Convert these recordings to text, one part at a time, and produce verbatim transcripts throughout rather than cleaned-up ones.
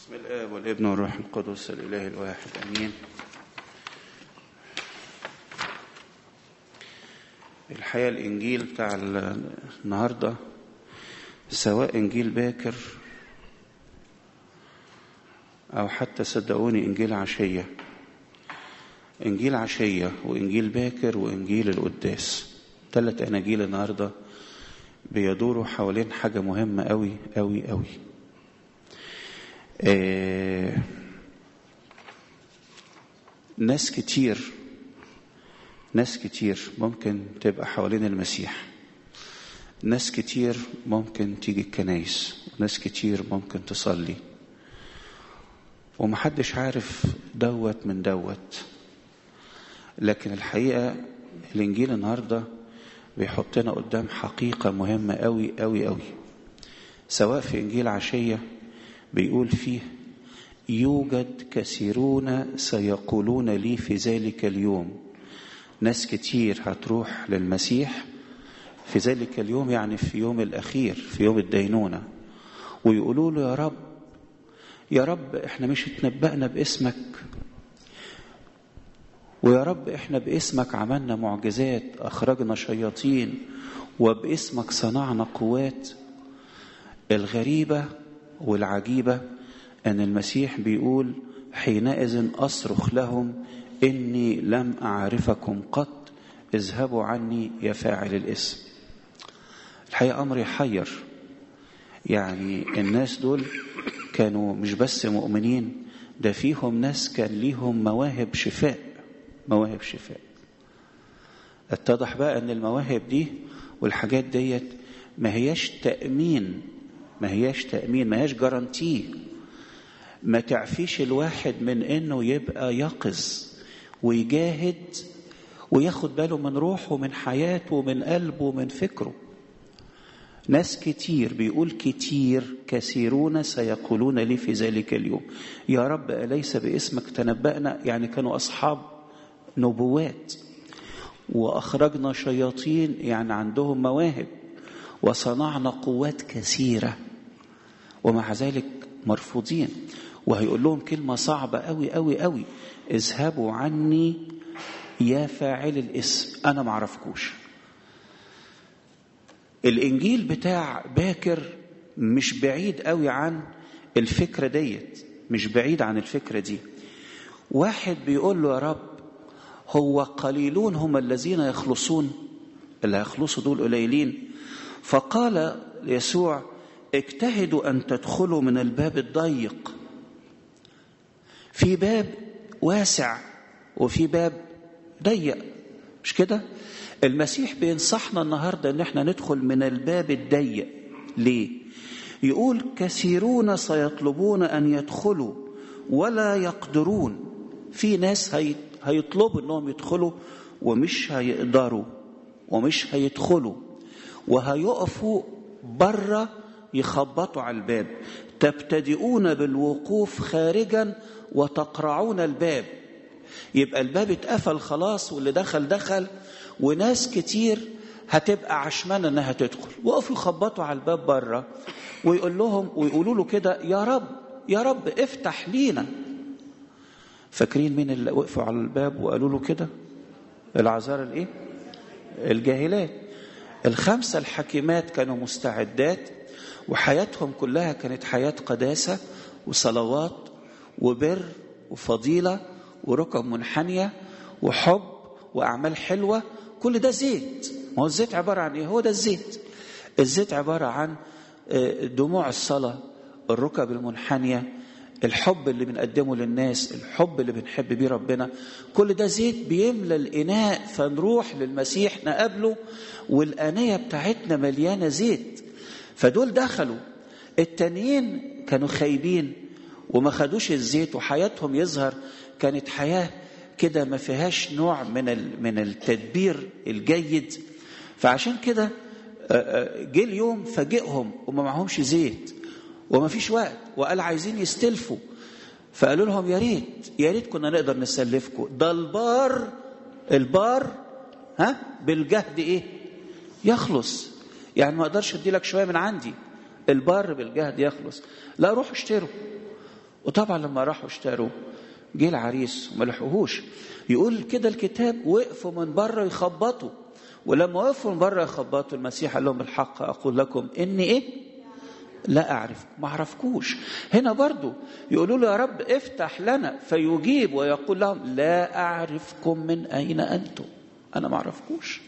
بسم الآب والابن والروح القدس الإله الواحد أمين. الحقيقة الإنجيل بتاع النهاردة سواء إنجيل باكر أو حتى صدقوني إنجيل عشية، إنجيل عشية وإنجيل باكر وإنجيل القداس، ثلاث أناجيل النهاردة بيدوروا حوالين حاجة مهمة أوي أوي أوي. آه ناس كتير ناس كتير ممكن تبقى حوالين المسيح، ناس كتير ممكن تيجي الكنايس، ناس كتير ممكن تصلي، ومحدش عارف دوت من دوت. لكن الحقيقة الإنجيل النهاردة بيحطنا قدام حقيقة مهمة أوي أوي أوي. سواء في إنجيل عشية بيقول فيه يوجد كثيرون سيقولون لي في ذلك اليوم، ناس كتير هتروح للمسيح في ذلك اليوم، يعني في يوم الأخير، في يوم الدينونة، ويقولوا له يا رب يا رب احنا مش اتنبأنا باسمك، ويا رب احنا باسمك عملنا معجزات، اخرجنا شياطين، وباسمك صنعنا قوات. الغريبة والعجيبة أن المسيح بيقول حينئذ أصرخ لهم إني لم أعرفكم قط، اذهبوا عني يا فاعل الاسم. الحقيقة أمر يحير، يعني الناس دول كانوا مش بس مؤمنين، ده فيهم ناس كان ليهم مواهب شفاء، مواهب شفاء. اتضح بقى أن المواهب دي والحاجات ديت ما هياش تأمين، ما هياش تأمين ما هياش جارانتيه، ما تعفيش الواحد من انه يبقى يقظ ويجاهد وياخد باله من روحه ومن حياته ومن قلبه ومن فكره. ناس كتير، بيقول كتير كثيرون سيقولون لي في ذلك اليوم يا رب أليس باسمك تنبأنا، يعني كانوا أصحاب نبوات، وأخرجنا شياطين يعني عندهم مواهب، وصنعنا قوات كثيرة، ومع ذلك مرفوضين. وهيقول لهم كلمة صعبة قوي قوي قوي، اذهبوا عني يا فاعل الاسم، أنا معرفكوش. الإنجيل بتاع باكر مش بعيد قوي عن الفكرة ديت، مش بعيد عن الفكرة دي. واحد بيقول له يا رب هو قليلون هم الذين يخلصون، اللي هيخلصوا دول قليلين. فقال يسوع اجتهدوا أن تدخلوا من الباب الضيق، في باب واسع وفي باب ضيق، مش كده؟ المسيح بينصحنا النهاردة ان احنا ندخل من الباب الضيق. ليه؟ يقول كثيرون سيطلبون أن يدخلوا ولا يقدرون. في ناس هيطلبوا انهم يدخلوا ومش هيقدروا ومش هيدخلوا، وهيقفوا بره يخبطوا على الباب. تبتدئون بالوقوف خارجا وتقرعون الباب. يبقى الباب اتقفل خلاص، واللي دخل دخل، وناس كتير هتبقى عشمانة انها تدخل، وقفوا يخبطوا على الباب بره ويقول لهم ويقولوا له كده يا رب يا رب افتح لينا. فاكرين مين اللي وقفوا على الباب وقالوا له كده؟ العذارى الايه؟ الجاهلات. الخمسة الحكيمات كانوا مستعدات، وحياتهم كلها كانت حياة قداسة وصلوات وبر وفضيلة وركب منحنية وحب وأعمال حلوة. كل ده زيت. ما هو الزيت عبارة عن إيه؟ هو ده الزيت. الزيت عبارة عن دموع الصلاة، الركب المنحنية، الحب اللي بنقدمه للناس، الحب اللي بنحب بيه ربنا. كل ده زيت بيملى الإناء، فنروح للمسيح نقابله والآنية بتاعتنا مليانة زيت. فدول دخلوا. التانيين كانوا خايبين وما خدوش الزيت، وحياتهم يظهر كانت حياة كده ما فيهاش نوع من من التدبير الجيد. فعشان كده جه اليوم فاجئهم وما معهمش زيت وما فيش وقت، وقال عايزين يستلفوا. فقالوا لهم يا ريت يا ريت كنا نقدر نسلفكم، ده البار البار ها بالجهد ايه يخلص، يعني ما اقدرش ادي لك شويه من عندي، البار بالجهد يخلص. لا روحوا اشتروا، وطبعا لما راحوا اشتروا جه العريس وما لحقوهوش. يقول كده الكتاب وقفوا من بره يخبطوا، ولما وقفوا من بره يخبطوا المسيح قال لهم الحق أقول لكم إني إيه؟ لا أعرف، ما أعرفكوش. هنا برضو يقولوا له يا رب افتح لنا، فيجيب ويقول لهم لا أعرفكم من أين أنتم، أنا ما أعرفكوش.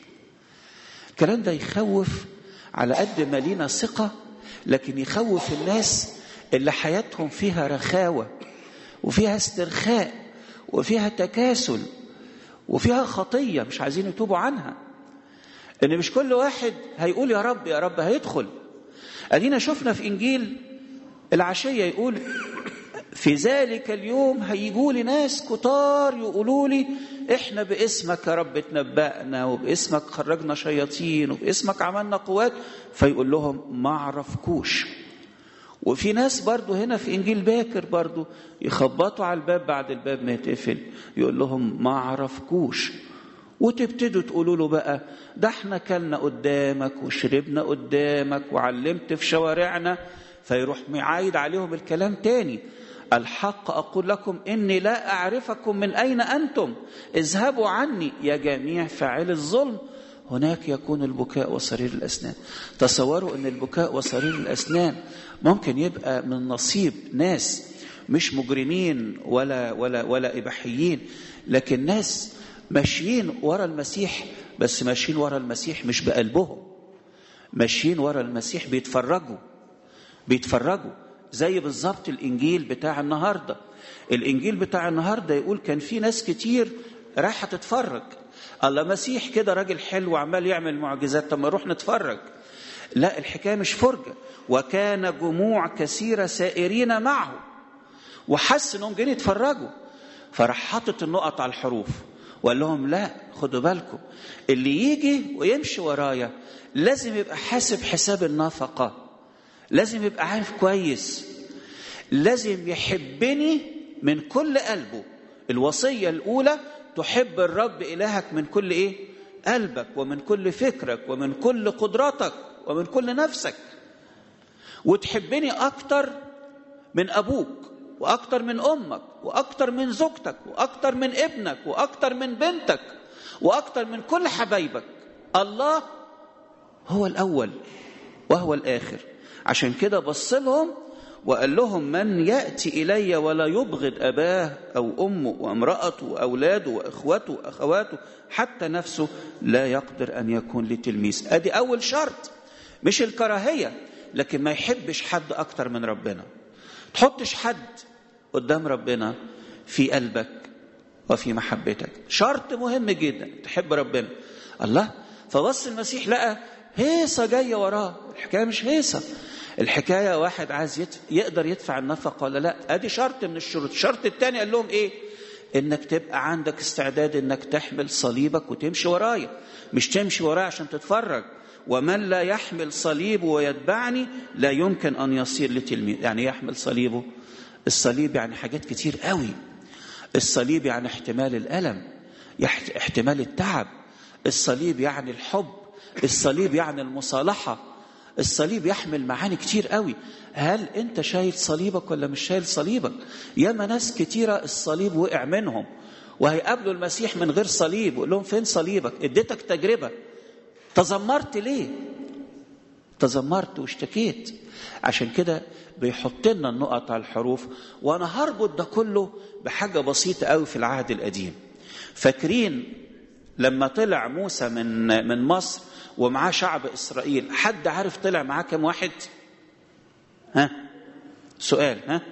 الكلام ده يخوف على قد ما لينا ثقة، لكن يخوف الناس اللي حياتهم فيها رخاوة وفيها استرخاء وفيها تكاسل وفيها خطية مش عايزين يتوبوا عنها. إن مش كل واحد هيقول يا رب يا رب هيدخل. أدينا شفنا في إنجيل العشية يقول في ذلك اليوم هيجوا لي ناس كتار يقولوا لي إحنا باسمك يا رب تنبأنا، وباسمك خرجنا شياطين، وباسمك عملنا قوات، فيقول لهم ما عرفكوش. وفي ناس برضو هنا في إنجيل باكر برضو يخبطوا على الباب بعد الباب ما يتقفل، يقول لهم ما عرفكوش. وتبتدوا تقولوا له بقى ده احنا كلنا قدامك وشربنا قدامك وعلمت في شوارعنا، فيروح معايد عليهم الكلام تاني. الحق أقول لكم إني لا أعرفكم من أين أنتم، اذهبوا عني يا جميع فاعل الظلم، هناك يكون البكاء وصرير الأسنان. تصوروا أن البكاء وصرير الأسنان ممكن يبقى من نصيب ناس مش مجرمين ولا ولا ولا إباحيين، لكن ناس ماشيين ورا المسيح، بس ماشيين ورا المسيح مش بقلبهم، ماشيين ورا المسيح بيتفرجوا بيتفرجوا زي بالظبط الإنجيل بتاع النهاردة. الإنجيل بتاع النهاردة يقول كان في ناس كتير رايحة تتفرج. الله مسيح كده راجل حلو وعمال يعمل معجزات، طب ما نروح نتفرج. لا، الحكاية مش فرجة. وكان جموع كثيرة سائرين معه، وحس انهم جايين يتفرجوا، فراح حاطط النقط على الحروف وقال لهم لا خدوا بالكم، اللي يجي ويمشي ورايا لازم يبقى حاسب حساب النفقة، لازم يبقى عارف كويس، لازم يحبني من كل قلبه. الوصية الأولى تحب الرب إلهك من كل إيه؟ قلبك ومن كل فكرك ومن كل قدرتك ومن كل نفسك، وتحبني أكتر من أبوك وأكتر من أمك وأكتر من زوجتك وأكتر من ابنك وأكتر من بنتك وأكتر من كل حبايبك. الله هو الأول وهو الآخر. عشان كده بص لهم وقال لهم من يأتي إلي ولا يبغض أباه أو أمه وامرأته وأولاده وإخوته وأخواته حتى نفسه لا يقدر أن يكون لي تلميذ. أدي أول شرط، مش الكراهية، لكن ما يحبش حد أكتر من ربنا. تحطش حد قدام ربنا في قلبك وفي محبتك. شرط مهم جدا تحب ربنا. الله فبص المسيح لقى هيصة جاية وراه. الحكاية مش هيصة، الحكاية واحد عايز يدفع يقدر يدفع النفقة ولا لا. ادي شرط من الشروط. الشرط الثاني قال لهم ايه؟ انك تبقى عندك استعداد انك تحمل صليبك وتمشي ورايا، مش تمشي ورايا عشان تتفرج. ومن لا يحمل صليبه ويتبعني لا يمكن ان يصير لتلميذ. يعني يحمل صليبه، الصليب يعني حاجات كتير قوي. الصليب يعني احتمال الألم، احتمال التعب. الصليب يعني الحب، الصليب يعني المصالحة. الصليب يحمل معاني كتير قوي. هل انت شايل صليبك ولا مش شايل صليبك؟ ياما ناس كتيرة الصليب وقع منهم وهيقابلوا المسيح من غير صليب، وقال لهم فين صليبك؟ اديتك تجربة، تذمرت ليه؟ تذمرت واشتكيت. عشان كده بيحط لنا النقط على الحروف. وانا هربط ده كله بحاجة بسيطة قوي في العهد القديم. فاكرين لما طلع موسى من من مصر ومعاه شعب إسرائيل، حد عارف طلع معاه كم واحد؟ ها سؤال، ها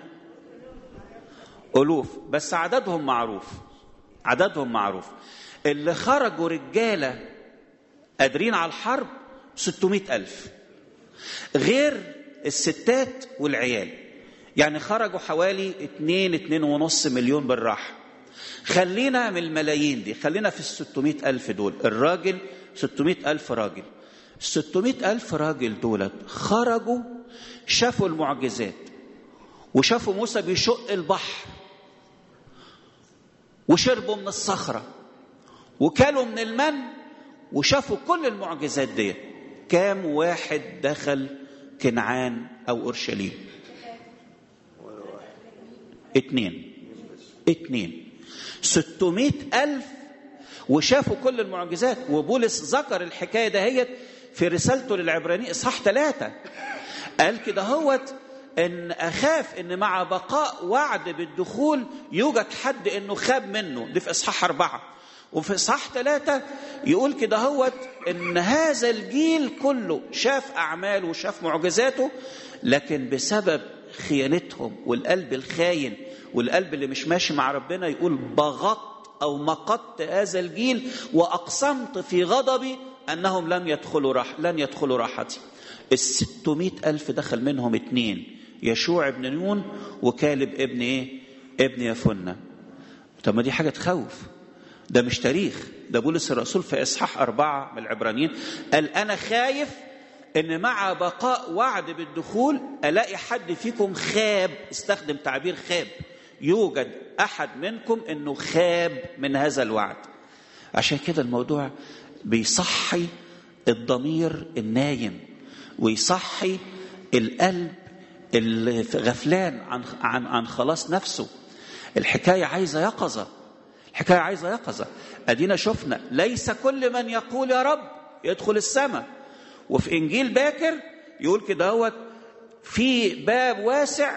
ألوف، بس عددهم معروف، عددهم معروف. اللي خرجوا رجالة قادرين على الحرب ستمائة ألف، غير الستات والعيال، يعني خرجوا حوالي اتنين اتنين ونص مليون بالراحة. خلينا من الملايين دي، خلينا في الستمائة ألف دول. الراجل ستمائة ألف راجل. ستمائة ألف راجل دولت خرجوا شافوا المعجزات، وشافوا موسى بيشق البحر، وشربوا من الصخرة، وكلوا من المن، وشافوا كل المعجزات دي. كام واحد دخل كنعان أو أورشليم؟ اتنين اتنين ستمائة ألف وشافوا كل المعجزات. وبولس ذكر الحكاية دهيت في رسالته للعبرانيين إصحاح ثلاثة، قال كده هوت إن أخاف إن مع بقاء وعد بالدخول يوجد حد إنه خاب منه. دي في إصحاح أربعة. وفي إصحاح ثلاثة يقول كده هوت إن هذا الجيل كله شاف أعمال وشاف معجزاته، لكن بسبب خيانتهم والقلب الخاين والقلب اللي مش ماشي مع ربنا يقول بغضت أو مقت هذا الجيل وأقسمت في غضبي أنهم لم يدخلوا راح لن يدخلوا راحتي. الستمائة ألف دخل منهم اتنين، يشوع ابن نون وكالب ابن ايه ابن يفنة. طب ما دي حاجة تخوف، ده مش تاريخ، ده بولس الرسول في إصحاح أربعة من العبرانيين قال أنا خايف إن مع بقاء وعد بالدخول ألاقي حد فيكم خاب، استخدم تعبير خاب، يوجد أحد منكم إنه خاب من هذا الوعد. عشان كده الموضوع بيصحي الضمير النايم ويصحي القلب اللي غفلان عن عن عن خلاص نفسه. الحكاية عايزة يقظة، الحكاية عايزة يقظة. أدينا شفنا ليس كل من يقول يا رب يدخل السماء. وفي إنجيل باكر يقول كده هو في باب واسع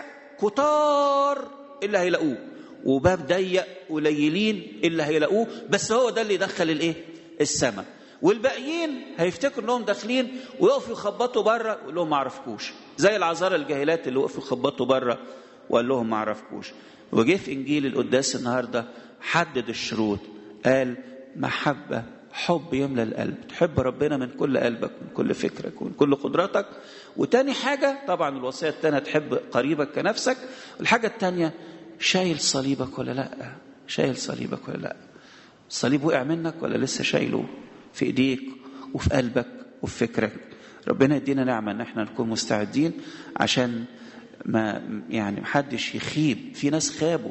كتار اللي هيلاقوه، وباب ضيق قليلين اللي هيلاقوه، بس هو ده اللي يدخل الايه السماء. والباقيين هيفتكروا انهم داخلين ويقفوا يخبطوا بره ويقول لهم ما اعرفكوش، زي العذارى الجاهلات اللي وقفوا يخبطوا بره وقال لهم ما اعرفكوش. وجه في انجيل القداس النهارده حدد الشروط، قال محبه، حب يملى القلب، تحب ربنا من كل قلبك من كل فكرك ومن كل قدراتك. وتاني حاجه طبعا الوصيه الثانيه تحب قريبك كنفسك. الحاجه الثانيه شايل صليبك ولا لا؟ شايل صليبك ولا لا؟ الصليب وقع منك ولا لسه شايله في ايديك وفي قلبك وفي فكرك؟ ربنا يدينا نعمه ان احنا نكون مستعدين عشان ما يعني محدش يخيب. في ناس خابوا،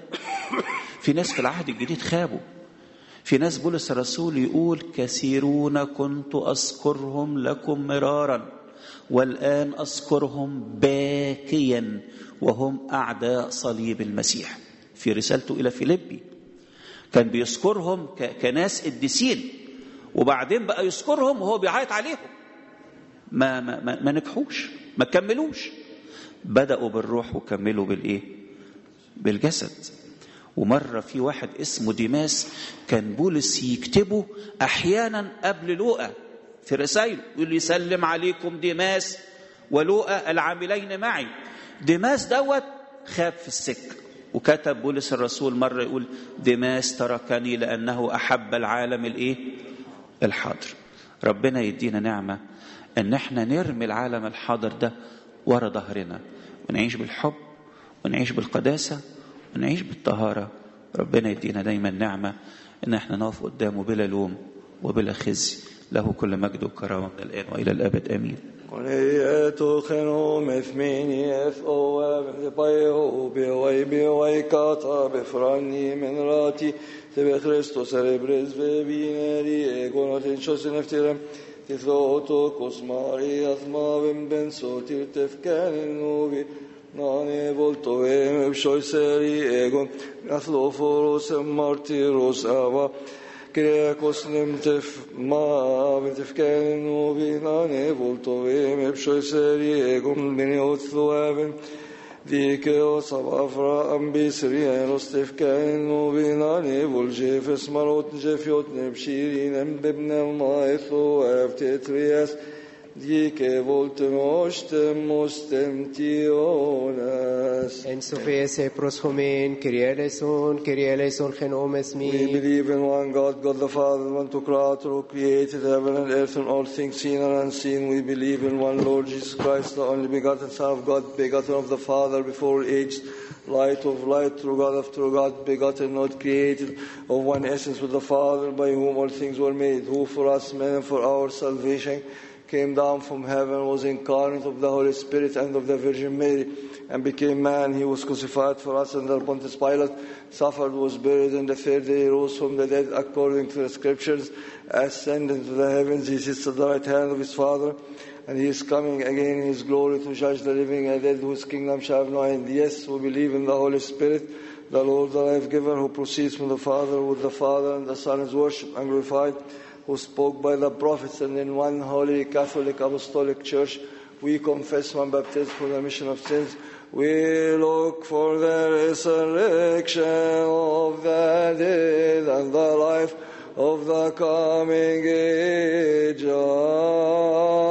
في ناس في العهد الجديد خابوا، في ناس بولس الرسول يقول كثيرون كنت أذكرهم لكم مرارا والآن أذكرهم باكيا وهم أعداء صليب المسيح. في رسالته إلى فيليبي كان بيذكرهم كناس قديسين، وبعدين بقى يذكرهم وهو بيعيط عليهم. ما, ما, ما, ما نجحوش، ما كملوش، بدأوا بالروح وكملوا بالإيه؟ بالجسد. ومرة في واحد اسمه ديماس كان بولس يكتبه أحيانا قبل لوقا في رسائله، يقول يسلم عليكم ديماس ولوقا العاملين معي. ديماس دوت خاب في السكة، وكتب بولس الرسول مرة يقول ديماس تركني لأنه أحب العالم الإيه؟ الحاضر. ربنا يدينا نعمة أن احنا نرمي العالم الحاضر ده ورا ظهرنا ونعيش بالحب ونعيش بالقداسة ونعيش بالطهارة. ربنا يدينا دايما نعمة ان احنا نقف قدامه بلا لوم وبلا خزي. له كل مجد وكرامة من الآن وإلى الأبد آمين. Nane volto em shoiseri egon athloforos martiros ava Grekos nemtef ma ventefken uvi nane volto em shoiseri egon beniotho even Dikeos avafra ambisri enos tefken uvi nane voljefes marot jefiot nebshirin embebnem maetho evtetrias Dike voltem ostem ostem tionas. En Sofese proshomen, Kyrie eleison, Kyrie eleison genomes me. We believe in one God, God the Father, one to Creator, who created heaven and earth and all things seen and unseen. We believe in one Lord Jesus Christ, the only begotten Son of God, begotten of the Father before age, light of light, true God of true God, begotten, not created, of one essence with the Father, by whom all things were made, who for us men and for our salvation came down from heaven, was incarnate of the Holy Spirit and of the Virgin Mary, and became man. He was crucified for us under Pontius Pilate, suffered, was buried, and the third day rose from the dead according to the Scriptures, ascended into the heavens. He sits at the right hand of his Father, and he is coming again in his glory to judge the living and dead, whose kingdom shall have no end. Yes, we believe in the Holy Spirit, the Lord, the life-giver, who proceeds from the Father, with the Father and the Son is worshipped and glorified, who spoke by the prophets, and in one holy Catholic Apostolic Church we confess one baptism for the remission of sins. We look for the resurrection of the dead and the life of the coming age.